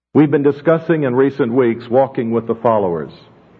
We've been discussing in recent weeks walking with the followers.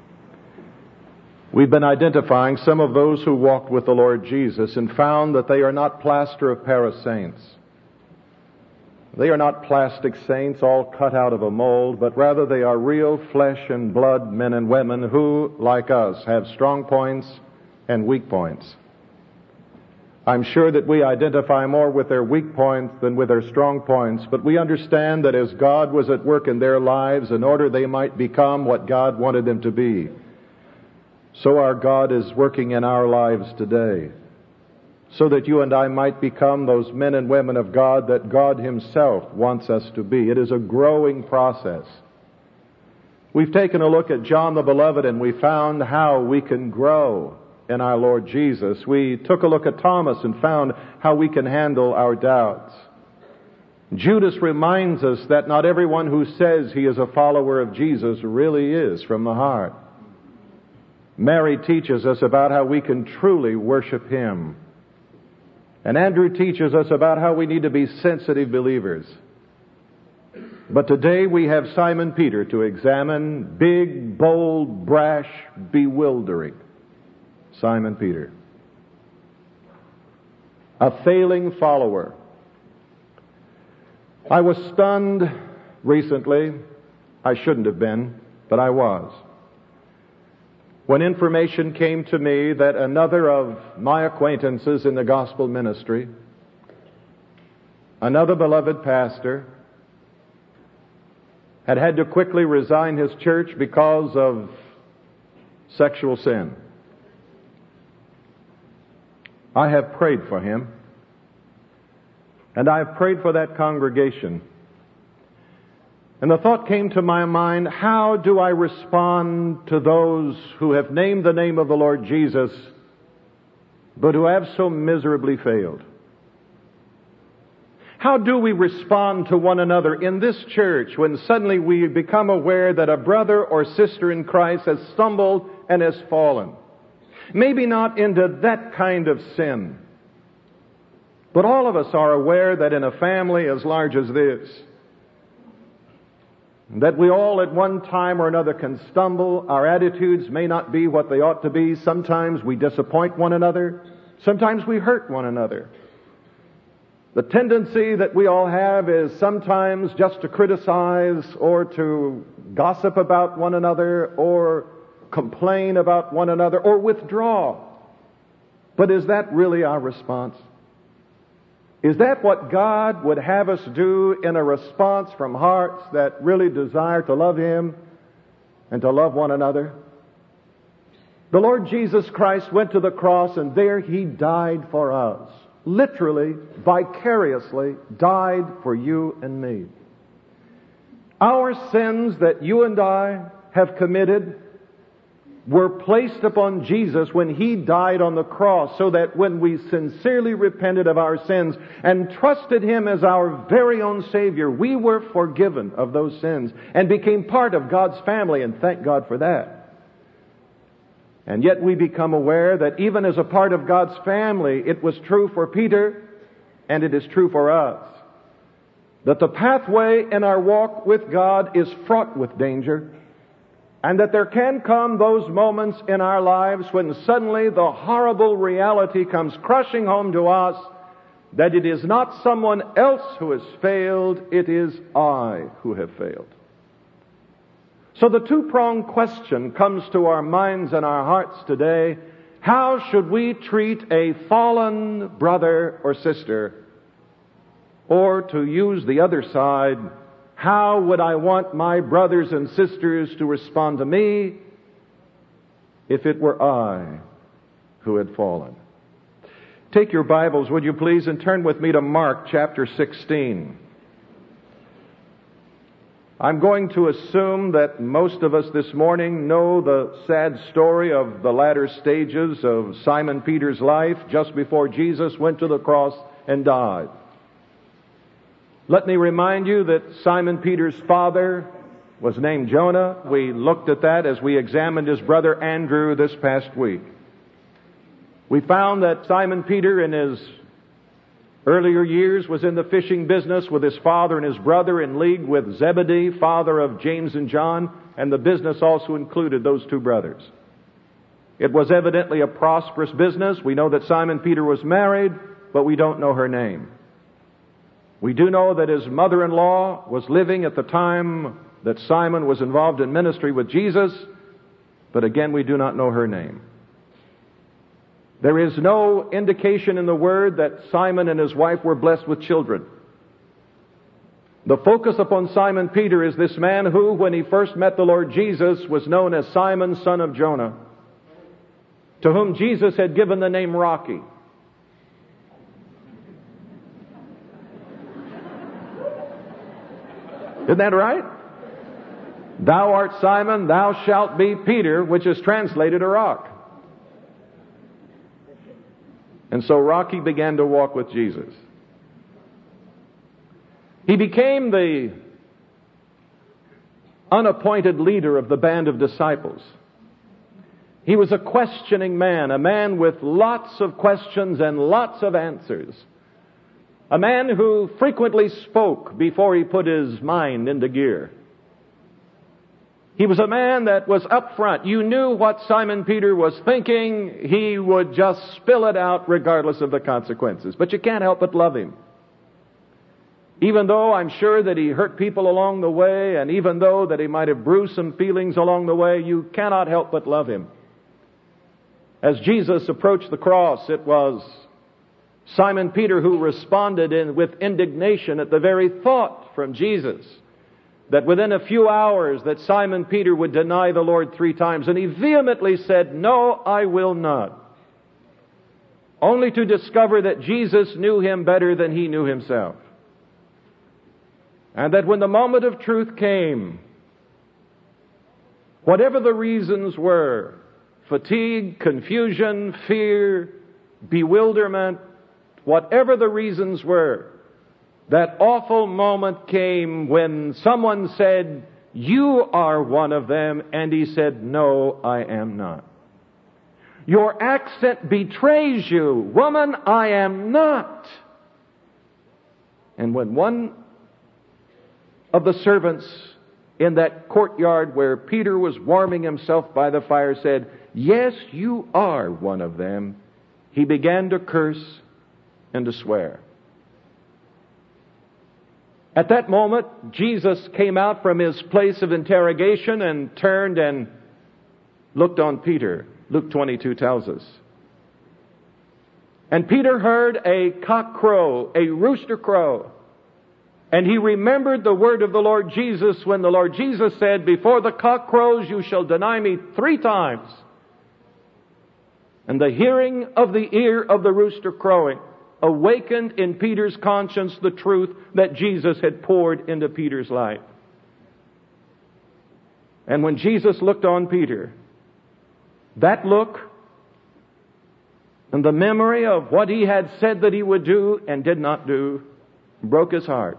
We've been identifying some of those who walked with the Lord Jesus and found that they are not plaster of Paris saints. They are not plastic saints all cut out of a mold, but rather they are real flesh and blood men and women who, like us, have strong points and weak points. I'm sure that we identify more with their weak points than with their strong points, but we understand that as God was at work in their lives in order they might become what God wanted them to be, so our God is working in our lives today, so that you and I might become those men and women of God that God Himself wants us to be. It is a growing process. We've taken a look at John the Beloved and we found how we can grow in our Lord Jesus. We took a look at Thomas and found how we can handle our doubts. Judas reminds us that not everyone who says he is a follower of Jesus really is from the heart. Mary teaches us about how we can truly worship Him. And Andrew teaches us about how we need to be sensitive believers. But today we have Simon Peter to examine. Big, bold, brash, bewildering Simon Peter. A failing follower. I was stunned recently. I shouldn't have been, but I was, when information came to me that another of my acquaintances in the gospel ministry, another beloved pastor, had to quickly resign his church because of sexual sin. I have prayed for him, and I have prayed for that congregation. And the thought came to my mind, how do I respond to those who have named the name of the Lord Jesus, but who have so miserably failed? How do we respond to one another in this church when suddenly we become aware that a brother or sister in Christ has stumbled and has fallen? Maybe not into that kind of sin, but all of us are aware that in a family as large as this, that we all at one time or another can stumble. Our attitudes may not be what they ought to be. Sometimes we disappoint one another. Sometimes we hurt one another. The tendency that we all have is sometimes just to criticize or to gossip about one another or complain about one another or withdraw. But is that really our response? Is that what God would have us do in a response from hearts that really desire to love Him and to love one another? The Lord Jesus Christ went to the cross and there He died for us. Literally, vicariously died for you and me. Our sins that you and I have committed were placed upon Jesus when He died on the cross, so that when we sincerely repented of our sins and trusted Him as our very own Savior, we were forgiven of those sins and became part of God's family, and thank God for that. And yet we become aware that even as a part of God's family, it was true for Peter, and it is true for us, that the pathway in our walk with God is fraught with danger, and that there can come those moments in our lives when suddenly the horrible reality comes crushing home to us that it is not someone else who has failed, it is I who have failed. So the two-pronged question comes to our minds and our hearts today: how should we treat a fallen brother or sister? Or to use the other side, how would I want my brothers and sisters to respond to me if it were I who had fallen? Take your Bibles, would you please, and turn with me to Mark chapter 16. I'm going to assume that most of us this morning know the sad story of the latter stages of Simon Peter's life just before Jesus went to the cross and died. Let me remind you that Simon Peter's father was named Jonah. We looked at that as we examined his brother Andrew this past week. We found that Simon Peter in his Earlier years was in the fishing business with his father and his brother, in league with Zebedee, father of James and John, and the business also included those two brothers. It was evidently a prosperous business. We know that Simon Peter was married, but we don't know her name. We do know that his mother-in-law was living at the time that Simon was involved in ministry with Jesus, but again, we do not know her name. There is no indication in the Word that Simon and his wife were blessed with children. The focus upon Simon Peter is this man who, when he first met the Lord Jesus, was known as Simon, son of Jonah, to whom Jesus had given the name Rocky. Isn't that right? Thou art Simon, thou shalt be Peter, which is translated a rock. And so Rocky began to walk with Jesus. He became the unappointed leader of the band of disciples. He was a questioning man, a man with lots of questions and lots of answers. A man who frequently spoke before he put his mind into gear. He was a man that was up front. You knew what Simon Peter was thinking. He would just spill it out regardless of the consequences. But you can't help but love him. Even though I'm sure that he hurt people along the way, and even though that he might have bruised some feelings along the way, you cannot help but love him. As Jesus approached the cross, it was Simon Peter who responded with indignation at the very thought from Jesus that within a few hours that Simon Peter would deny the Lord 3 times. And he vehemently said, "No, I will not." Only to discover that Jesus knew him better than he knew himself. And that when the moment of truth came, whatever the reasons were, fatigue, confusion, fear, bewilderment, whatever the reasons were, that awful moment came when someone said, "You are one of them," and he said, "No, I am not. Your accent betrays you. Woman, I am not." And when one of the servants in that courtyard where Peter was warming himself by the fire said, "Yes, you are one of them," he began to curse and to swear. At that moment, Jesus came out from his place of interrogation and turned and looked on Peter. Luke 22 tells us. And Peter heard a cock crow, a rooster crow. And he remembered the word of the Lord Jesus when the Lord Jesus said, "Before the cock crows, you shall deny me 3 times. And the hearing of the ear of the rooster crowing awakened in Peter's conscience the truth that Jesus had poured into Peter's life. And when Jesus looked on Peter, that look and the memory of what he had said that he would do and did not do broke his heart.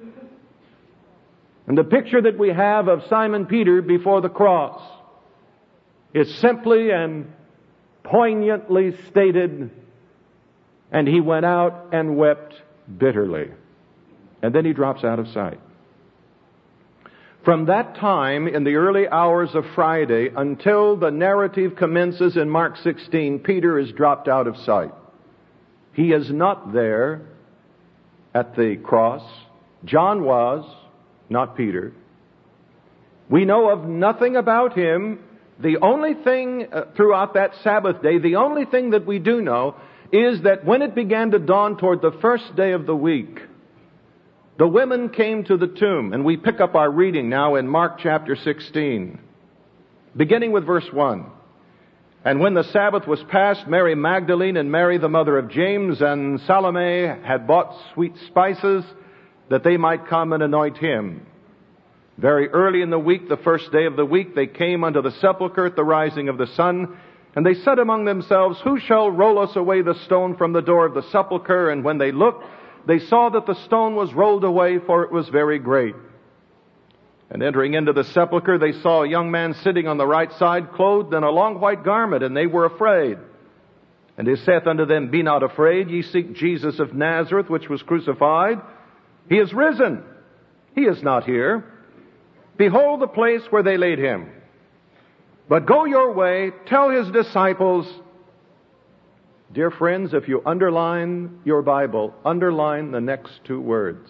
And the picture that we have of Simon Peter before the cross is simply and poignantly stated, "And he went out and wept bitterly." And then he drops out of sight. From that time, in the early hours of Friday, until the narrative commences in Mark 16, Peter is dropped out of sight. He is not there at the cross. John was, not Peter. We know of nothing about him. The only thing throughout that Sabbath day, the only thing that we do know is that when it began to dawn toward the first day of the week, the women came to the tomb. And we pick up our reading now in Mark chapter 16, beginning with verse 1. "And when the Sabbath was past, Mary Magdalene and Mary the mother of James and Salome had bought sweet spices that they might come and anoint him. Very early in the week, the first day of the week, they came unto the sepulchre at the rising of the sun. And they said among themselves, Who shall roll us away the stone from the door of the sepulchre? And when they looked, they saw that the stone was rolled away, for it was very great. And entering into the sepulchre, they saw a young man sitting on the right side, clothed in a long white garment, and they were afraid. And he saith unto them, Be not afraid, ye seek Jesus of Nazareth, which was crucified. He is risen. He is not here. Behold the place where they laid him. But go your way, tell his disciples. Dear friends, if you underline your Bible, underline the next two words.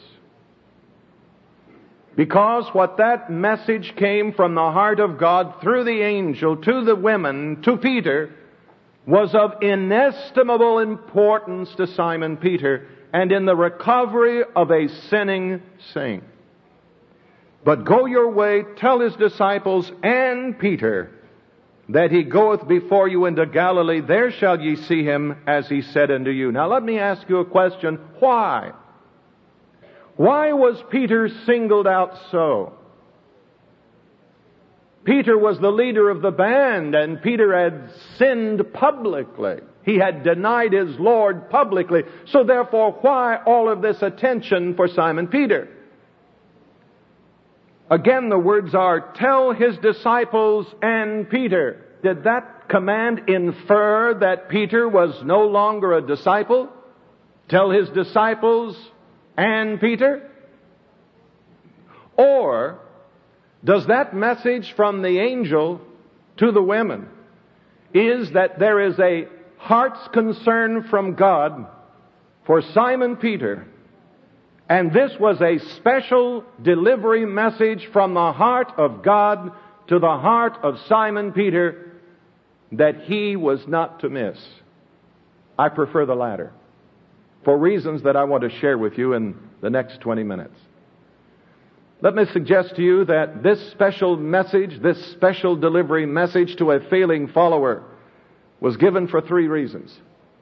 Because what that message came from the heart of God through the angel to the women, to Peter, was of inestimable importance to Simon Peter and in the recovery of a sinning saint. But go your way, tell his disciples and Peter that he goeth before you into Galilee. There shall ye see him as he said unto you. Now let me ask you a question. Why? Why was Peter singled out so? Peter was the leader of the band, and Peter had sinned publicly. He had denied his Lord publicly. So therefore, why all of this attention for Simon Peter? Again, the words are, tell his disciples and Peter. Did that command infer that Peter was no longer a disciple? Tell his disciples and Peter? Or does that message from the angel to the women is that there is a heart's concern from God for Simon Peter, and this was a special delivery message from the heart of God to the heart of Simon Peter that he was not to miss? I prefer the latter, for reasons that I want to share with you in the next 20 minutes. Let me suggest to you that this special message, this special delivery message to a failing follower was given for three reasons.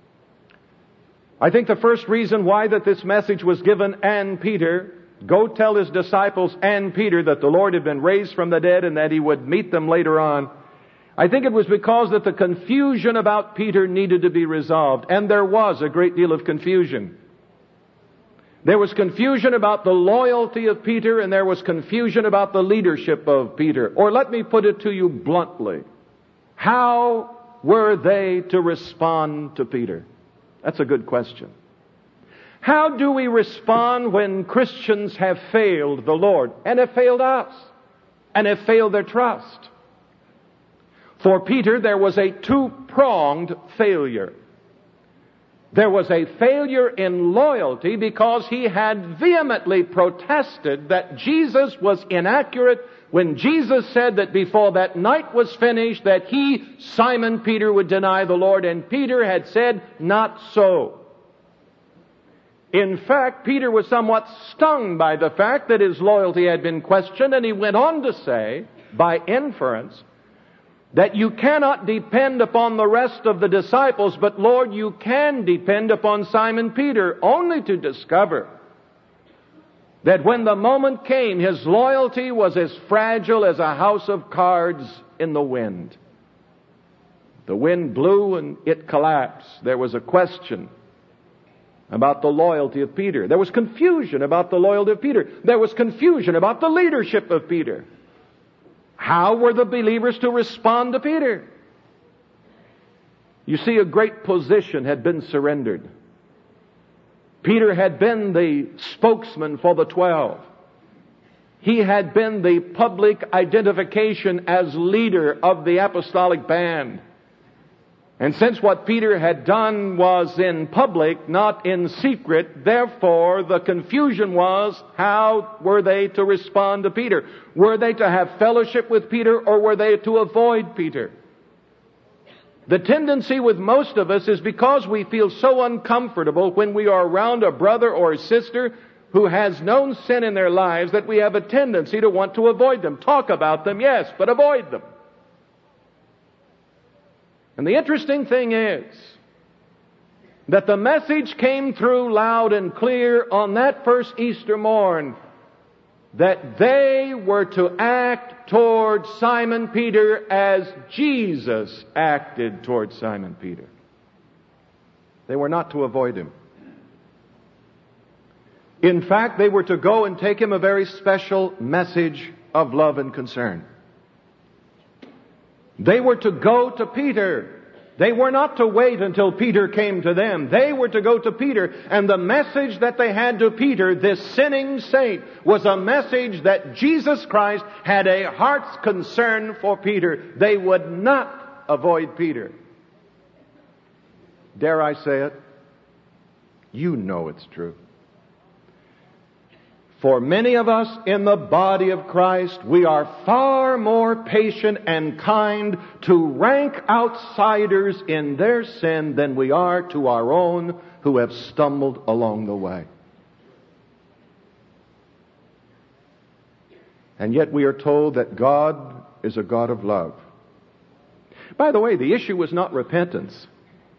I think the first reason why that this message was given, and Peter, go tell his disciples and Peter that the Lord had been raised from the dead and that he would meet them later on. I think it was because that the confusion about Peter needed to be resolved, and there was a great deal of confusion. There was confusion about the loyalty of Peter, and there was confusion about the leadership of Peter. Or let me put it to you bluntly. How were they to respond to Peter? That's a good question. How do we respond when Christians have failed the Lord, and have failed us, and have failed their trust? For Peter, there was a two-pronged failure. There was a failure in loyalty because he had vehemently protested that Jesus was inaccurate when Jesus said that before that night was finished that he, Simon Peter, would deny the Lord, and Peter had said, not so. In fact, Peter was somewhat stung by the fact that his loyalty had been questioned, and he went on to say, by inference, that you cannot depend upon the rest of the disciples, but Lord, you can depend upon Simon Peter, only to discover that when the moment came, his loyalty was as fragile as a house of cards in the wind. The wind blew and it collapsed. There was a question about the loyalty of Peter. There was confusion about the loyalty of Peter. There was confusion about the leadership of Peter. How were the believers to respond to Peter? You see, a great position had been surrendered. Peter had been the spokesman for the 12. He had been the public identification as leader of the apostolic band. And since what Peter had done was in public, not in secret, therefore the confusion was, how were they to respond to Peter? Were they to have fellowship with Peter, or were they to avoid Peter? The tendency with most of us is because we feel so uncomfortable when we are around a brother or a sister who has known sin in their lives that we have a tendency to want to avoid them. Talk about them, yes, but avoid them. And the interesting thing is that the message came through loud and clear on that first Easter morn that they were to act toward Simon Peter as Jesus acted toward Simon Peter. They were not to avoid him. In fact, they were to go and take him a very special message of love and concern. They were to go to Peter They were not to wait until Peter came to them. They were to go to Peter. And the message that they had to Peter, this sinning saint, was a message that Jesus Christ had a heart's concern for Peter. They would not avoid Peter. Dare I say it? You know it's true. For many of us in the body of Christ, we are far more patient and kind to rank outsiders in their sin than we are to our own who have stumbled along the way. And yet we are told that God is a God of love. By the way, the issue was not repentance.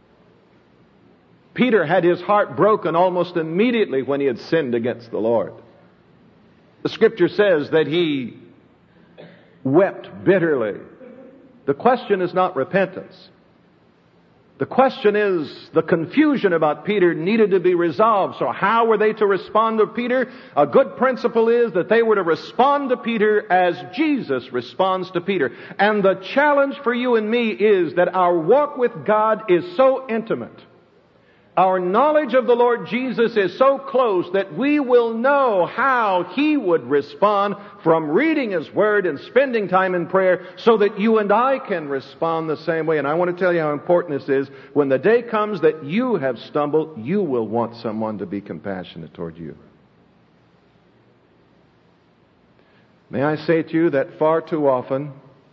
Peter had his heart broken almost immediately when he had sinned against the Lord. The Scripture says that he wept bitterly. The question is not repentance. The question is, the confusion about Peter needed to be resolved. So how were they to respond to Peter? A good principle is that they were to respond to Peter as Jesus responds to Peter. And the challenge for you and me is that our walk with God is so intimate. Our knowledge of the Lord Jesus is so close that we will know how He would respond from reading His Word and spending time in prayer so that you and I can respond the same way. And I want to tell you how important this is. When the day comes that you have stumbled, you will want someone to be compassionate toward you. May I say to you that far too often,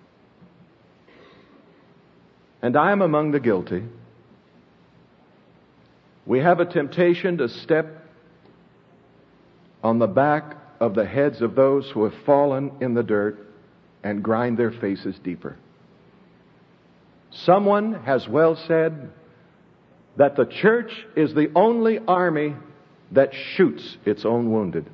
and I am among the guilty, we have a temptation to step on the back of the heads of those who have fallen in the dirt and grind their faces deeper. Someone has well said that the church is the only army that shoots its own wounded.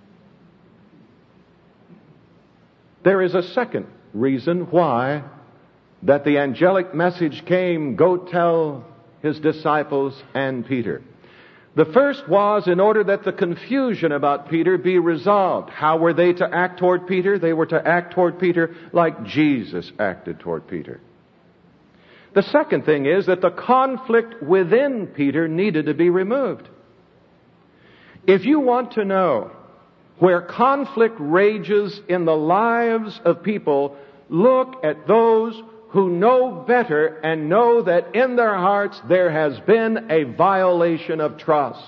There is a second reason why that the angelic message came, go tell His disciples and Peter. The first was in order that the confusion about Peter be resolved. How were they to act toward Peter? They were to act toward Peter like Jesus acted toward Peter. The second thing is that the conflict within Peter needed to be removed. If you want to know where conflict rages in the lives of people, look at those who know better and know that in their hearts there has been a violation of trust.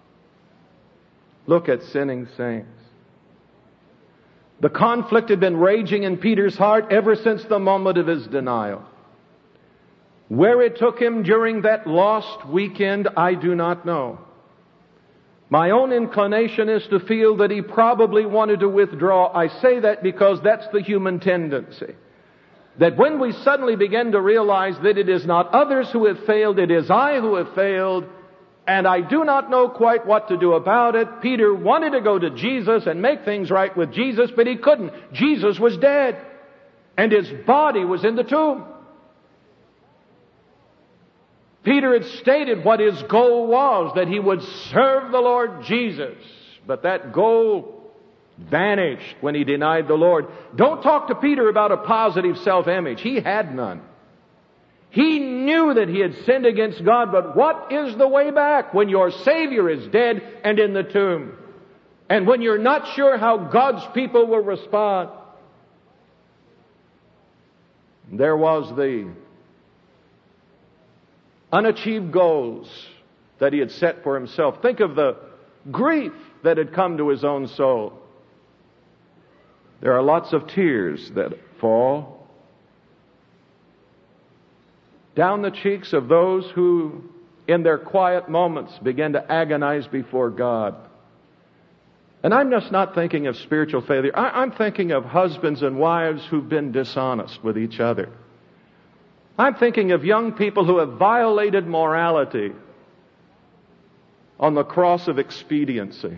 Look at sinning saints. The conflict had been raging in Peter's heart ever since the moment of his denial. Where it took him during that lost weekend, I do not know. My own inclination is to feel that he probably wanted to withdraw. I say that because that's the human tendency. That when we suddenly begin to realize that it is not others who have failed, it is I who have failed, and I do not know quite what to do about it. Peter wanted to go to Jesus and make things right with Jesus, but he couldn't. Jesus was dead, and his body was in the tomb. Peter had stated what his goal was, that he would serve the Lord Jesus, but that goal vanished when he denied the Lord. Don't talk to Peter about a positive self-image. He had none. He knew that he had sinned against God, but what is the way back when your Savior is dead and in the tomb? And when you're not sure how God's people will respond? There was the unachieved goals that he had set for himself. Think of the grief that had come to his own soul. There are lots of tears that fall down the cheeks of those who, in their quiet moments, begin to agonize before God. And I'm just not thinking of spiritual failure. I'm thinking of husbands and wives who've been dishonest with each other. I'm thinking of young people who have violated morality on the cross of expediency.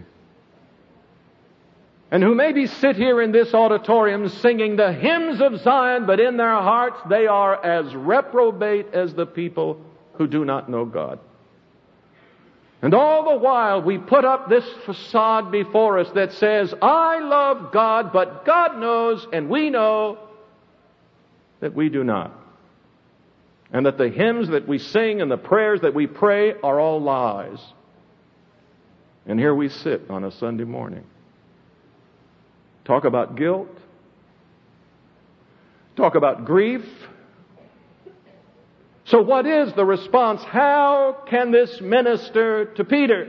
And who maybe sit here in this auditorium singing the hymns of Zion, but in their hearts they are as reprobate as the people who do not know God. And all the while we put up this facade before us that says, I love God, but God knows and we know that we do not. and that the hymns that we sing and the prayers that we pray are all lies. And here we sit on a Sunday morning. Talk about guilt. Talk about grief. So what is the response? How can this minister to Peter?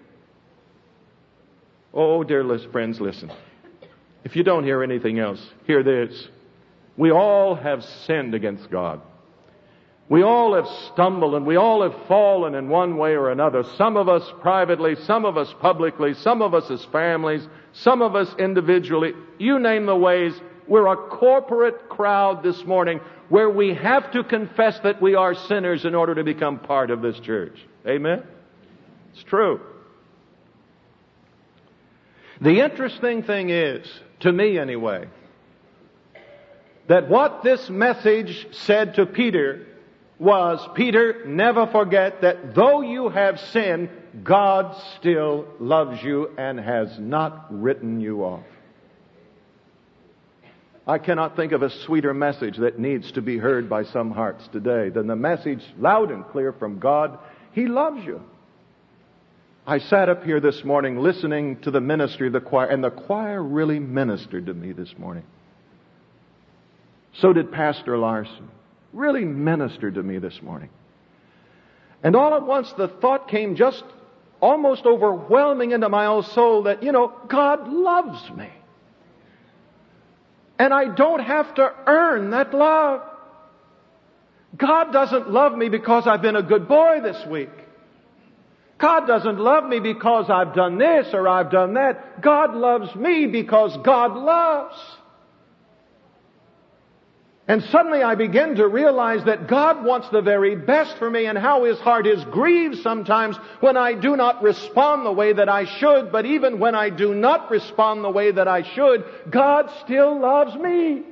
Oh, dear friends, listen. If you don't hear anything else, hear this. We all have sinned against God. We all have stumbled and we all have fallen in one way or another. Some of us privately, some of us publicly, some of us as families, some of us individually. You name the ways. We're a corporate crowd this morning where we have to confess that we are sinners in order to become part of this church. Amen? It's true. The interesting thing is, to me anyway, that what this message said to Peter was, Peter, never forget that though you have sinned, God still loves you and has not written you off. I cannot think of a sweeter message that needs to be heard by some hearts today than the message loud and clear from God. He loves you. I sat up here this morning listening to the ministry of the choir, and the choir really ministered to me this morning. So did Pastor Larson. Really ministered to me this morning. And all at once the thought came just almost overwhelming into my own soul that, God loves me. And I don't have to earn that love. God doesn't love me because I've been a good boy this week. God doesn't love me because I've done this or I've done that. God loves me because God loves. And suddenly I begin to realize that God wants the very best for me, and how His heart is grieved sometimes when I do not respond the way that I should. But even when I do not respond the way that I should, God still loves me.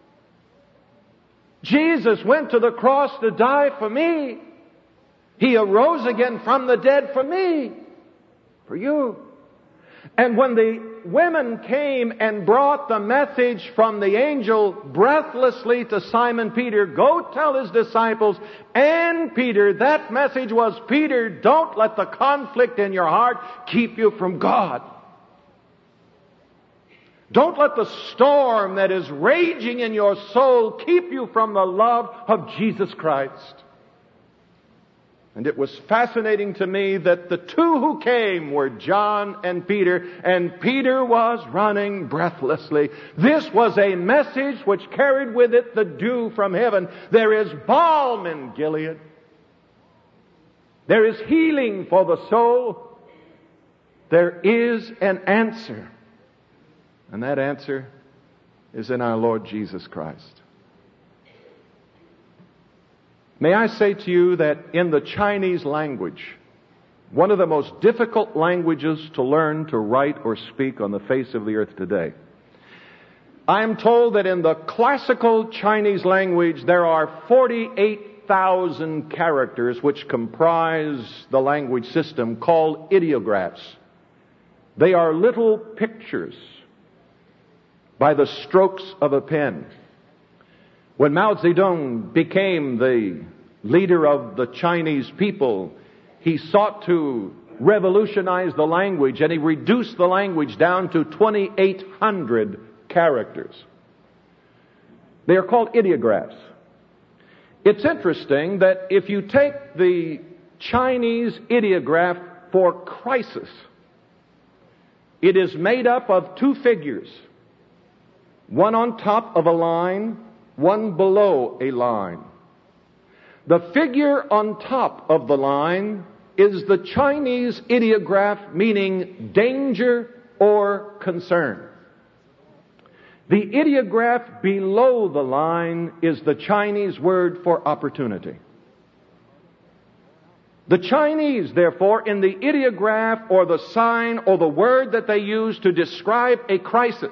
Jesus went to the cross to die for me. He arose again from the dead for me, for you. And when the women came and brought the message from the angel breathlessly to Simon Peter, go tell his disciples and Peter, that message was, Peter, don't let the conflict in your heart keep you from God. Don't let the storm that is raging in your soul keep you from the love of Jesus Christ. And it was fascinating to me that the two who came were John and Peter was running breathlessly. This was a message which carried with it the dew from heaven. There is balm in Gilead. There is healing for the soul. There is an answer. And that answer is in our Lord Jesus Christ. May I say to you that in the Chinese language, one of the most difficult languages to learn to write or speak on the face of the earth today, I am told that in the classical Chinese language there are 48,000 characters which comprise the language system called ideographs. They are little pictures by the strokes of a pen. When Mao Zedong became the leader of the Chinese people, he sought to revolutionize the language, and he reduced the language down to 2,800 characters. They are called ideographs. It's interesting that if you take the Chinese ideograph for crisis, it is made up of two figures, one on top of a line, one below a line. The figure on top of the line is the Chinese ideograph, meaning danger or concern. The ideograph below the line is the Chinese word for opportunity. The Chinese, therefore, in the ideograph or the sign or the word that they use to describe a crisis,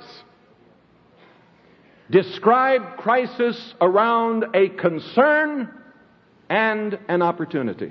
describe crisis around a concern and an opportunity.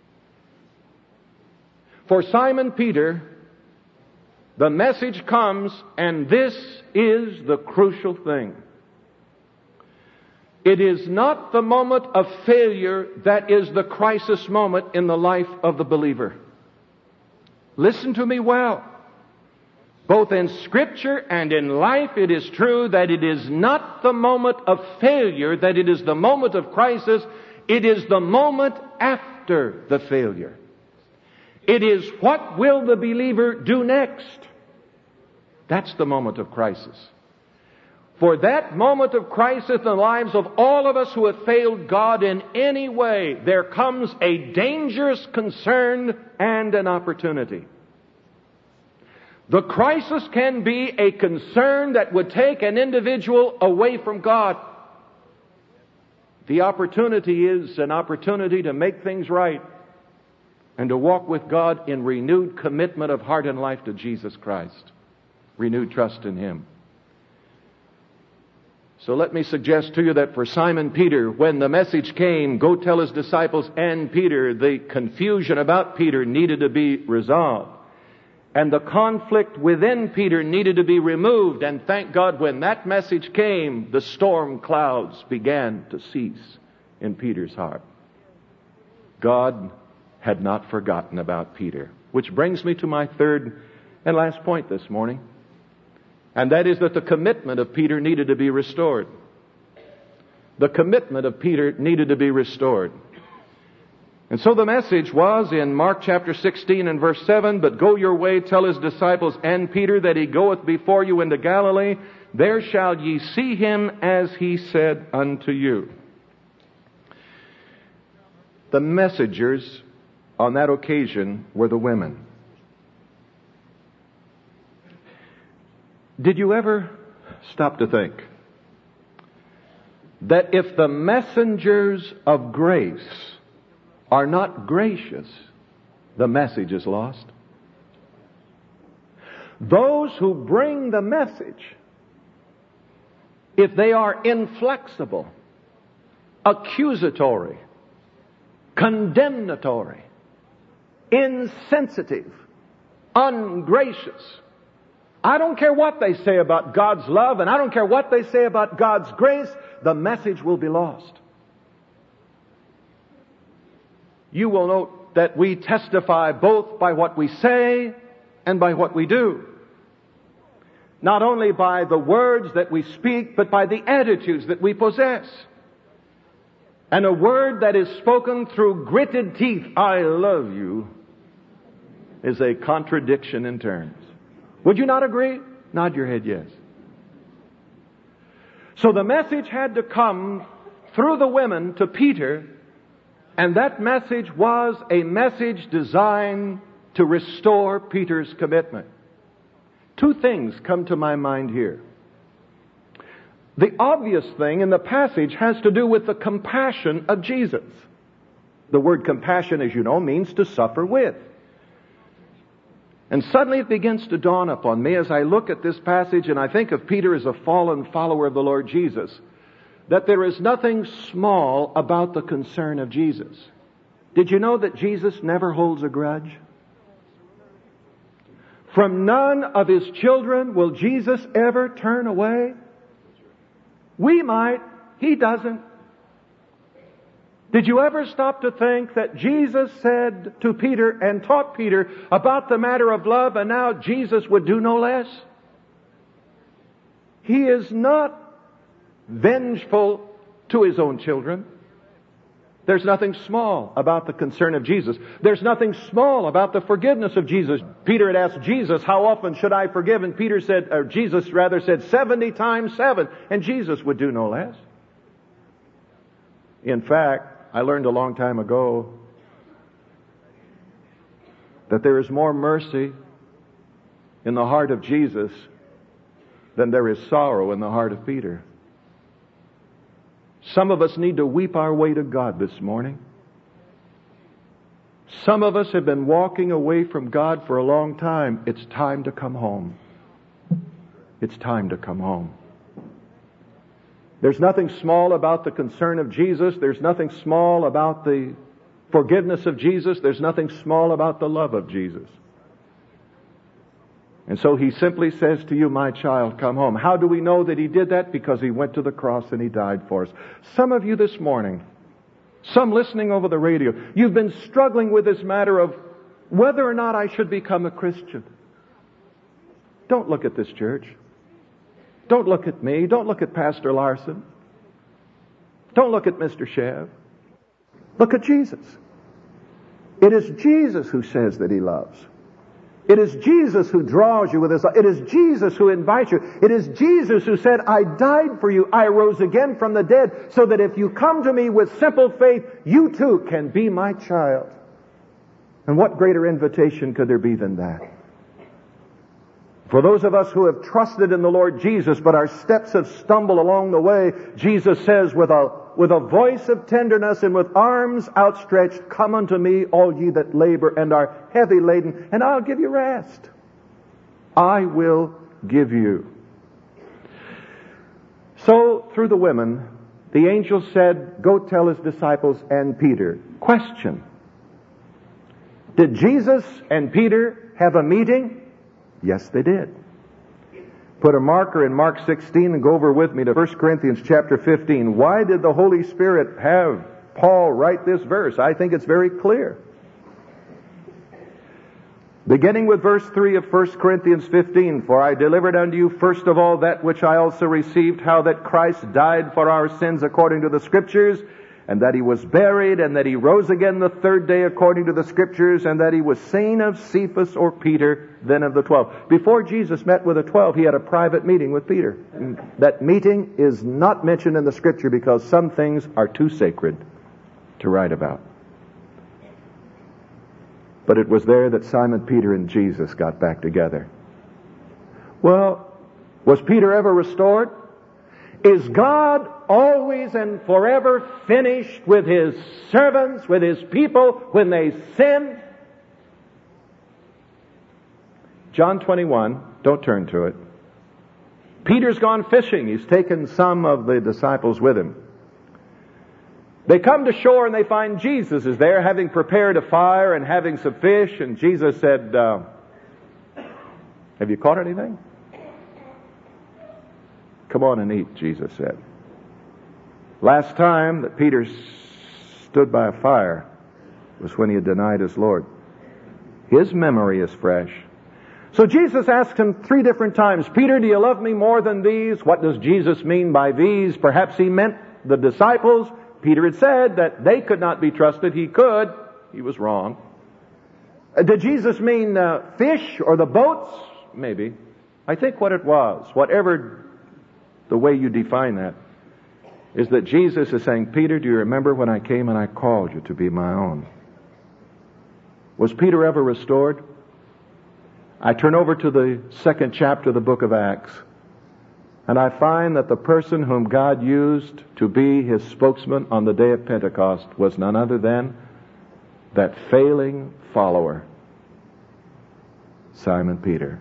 For Simon Peter, the message comes, and this is the crucial thing. It is not the moment of failure that is the crisis moment in the life of the believer. Listen to me well. Both in Scripture and in life, it is true that it is not the moment of failure, that it is the moment of crisis. It is the moment after the failure. It is what will the believer do next. That's the moment of crisis. For that moment of crisis in the lives of all of us who have failed God in any way, there comes a dangerous concern and an opportunity. The crisis can be a concern that would take an individual away from God. The opportunity is an opportunity to make things right and to walk with God in renewed commitment of heart and life to Jesus Christ. Renewed trust in Him. So let me suggest to you that for Simon Peter, when the message came, go tell his disciples and Peter, the confusion about Peter needed to be resolved. And the conflict within Peter needed to be removed. And thank God when that message came, the storm clouds began to cease in Peter's heart. God had not forgotten about Peter. Which brings me to my third and last point this morning. And that is that the commitment of Peter needed to be restored. The commitment of Peter needed to be restored. And so the message was in Mark chapter 16 and verse 7, but go your way, tell his disciples and Peter that he goeth before you into Galilee. There shall ye see him as he said unto you. The messengers on that occasion were the women. Did you ever stop to think that if the messengers of grace are not gracious, the message is lost? Those who bring the message, if they are inflexible, accusatory, condemnatory, insensitive, ungracious, I don't care what they say about God's love, and I don't care what they say about God's grace, the message will be lost. You will note that we testify both by what we say and by what we do. Not only by the words that we speak, but by the attitudes that we possess. And a word that is spoken through gritted teeth, I love you, is a contradiction in terms. Would you not agree? Nod your head yes. So the message had to come through the women to Peter, and that message was a message designed to restore Peter's commitment. Two things come to my mind here. The obvious thing in the passage has to do with the compassion of Jesus. The word compassion, as you know, means to suffer with. And suddenly it begins to dawn upon me as I look at this passage and I think of Peter as a fallen follower of the Lord Jesus, that there is nothing small about the concern of Jesus. Did you know that Jesus never holds a grudge? From none of His children will Jesus ever turn away. We might, He doesn't. Did you ever stop to think that Jesus said to Peter and taught Peter about the matter of love, and now Jesus would do no less? He is not vengeful to His own children. There's nothing small about the concern of Jesus. There's nothing small about the forgiveness of Jesus. Peter had asked Jesus, how often should I forgive? And Jesus said 70 times 7. And Jesus would do no less. In fact, I learned a long time ago that there is more mercy in the heart of Jesus than there is sorrow in the heart of Peter. Some of us need to weep our way to God this morning. Some of us have been walking away from God for a long time. It's time to come home. It's time to come home. There's nothing small about the concern of Jesus. There's nothing small about the forgiveness of Jesus. There's nothing small about the love of Jesus. And so he simply says to you, my child, come home. How do we know that he did that? Because he went to the cross and he died for us. Some of you this morning, some listening over the radio, you've been struggling with this matter of whether or not I should become a Christian. Don't look at this church. Don't look at me. Don't look at Pastor Larson. Don't look at Mr. Shev. Look at Jesus. It is Jesus who says that he loves. It is Jesus who draws you with his love. It is Jesus who invites you. It is Jesus who said, I died for you. I rose again from the dead so that if you come to me with simple faith, you too can be my child. And what greater invitation could there be than that? For those of us who have trusted in the Lord Jesus, but our steps have stumbled along the way, Jesus says with a voice of tenderness and with arms outstretched, come unto me, all ye that labor and are heavy laden, and I'll give you rest. I will give you. So, through the women, the angel said, go tell his disciples and Peter. Question. Did Jesus and Peter have a meeting? Yes, they did. Put a marker in Mark 16 and go over with me to 1 Corinthians chapter 15. Why did the Holy Spirit have Paul write this verse? I think it's very clear. Beginning with verse 3 of 1 Corinthians 15, for I delivered unto you first of all that which I also received, how that Christ died for our sins according to the Scriptures, and that he was buried, and that he rose again the third day according to the Scriptures, and that he was seen of Cephas or Peter, then of the 12. Before Jesus met with the 12, he had a private meeting with Peter. And that meeting is not mentioned in the Scripture because some things are too sacred to write about. But it was there that Simon Peter and Jesus got back together. Well, was Peter ever restored? Is God always and forever finished with his servants, with his people, when they sin? John 21, don't turn to it. Peter's gone fishing. He's taken some of the disciples with him. They come to shore and they find Jesus is there, having prepared a fire and having some fish. And Jesus said, have you caught anything? Come on and eat, Jesus said. Last time that Peter stood by a fire was when he had denied his Lord. His memory is fresh. So Jesus asked him 3 different times, Peter, do you love me more than these? What does Jesus mean by these? Perhaps he meant the disciples. Peter had said that they could not be trusted. He could. He was wrong. Did Jesus mean fish or the boats? Maybe. I think what it was, whatever the way you define that, is that Jesus is saying, Peter, do you remember when I came and I called you to be my own? Was Peter ever restored? I turn over to the 2nd chapter of the book of Acts, and I find that the person whom God used to be his spokesman on the day of Pentecost was none other than that failing follower, Simon Peter.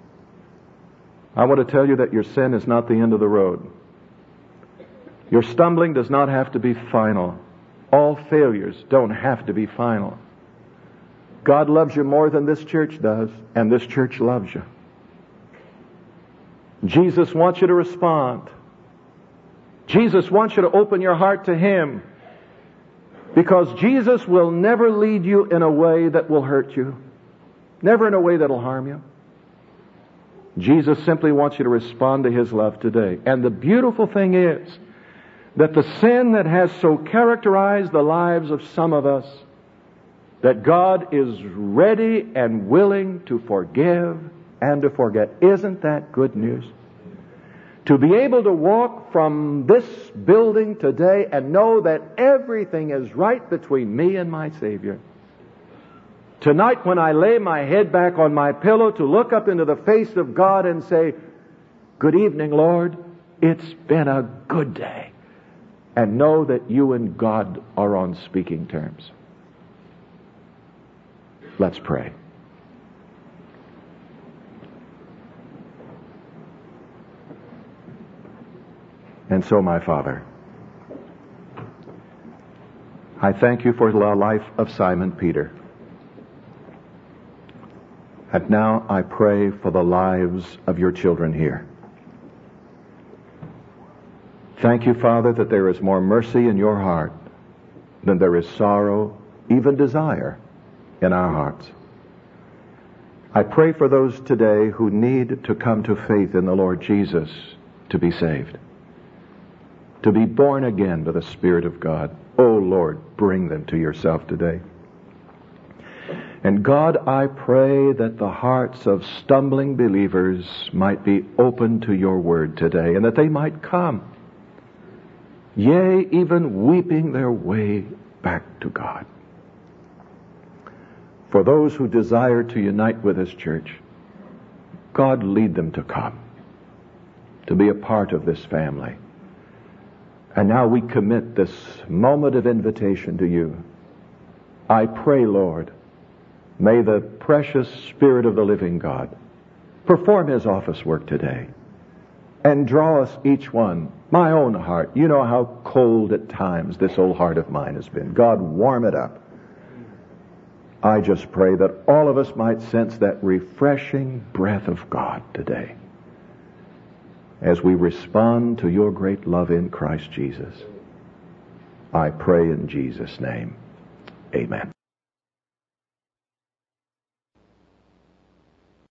I want to tell you that your sin is not the end of the road. Your stumbling does not have to be final. All failures don't have to be final. God loves you more than this church does, and this church loves you. Jesus wants you to respond. Jesus wants you to open your heart to him, because Jesus will never lead you in a way that will hurt you, never in a way that will harm you. Jesus simply wants you to respond to his love today. And the beautiful thing is that the sin that has so characterized the lives of some of us, that God is ready and willing to forgive and to forget. Isn't that good news? To be able to walk from this building today and know that everything is right between me and my Savior. Tonight when I lay my head back on my pillow to look up into the face of God and say, good evening, Lord, it's been a good day. And know that you and God are on speaking terms. Let's pray. And so, my Father, I thank you for the life of Simon Peter. And now I pray for the lives of your children here. Thank you, Father, that there is more mercy in your heart than there is sorrow, even desire, in our hearts. I pray for those today who need to come to faith in the Lord Jesus to be saved, to be born again by the Spirit of God. Oh, Lord, bring them to yourself today. And God, I pray that the hearts of stumbling believers might be open to your word today, and that they might come, yea, even weeping their way back to God. For those who desire to unite with this church, God, lead them to come, to be a part of this family. And now we commit this moment of invitation to you. I pray, Lord, may the precious Spirit of the living God perform his office work today and draw us each one. My own heart, you know how cold at times this old heart of mine has been. God, warm it up. I just pray that all of us might sense that refreshing breath of God today as we respond to your great love in Christ Jesus. I pray in Jesus' name. Amen.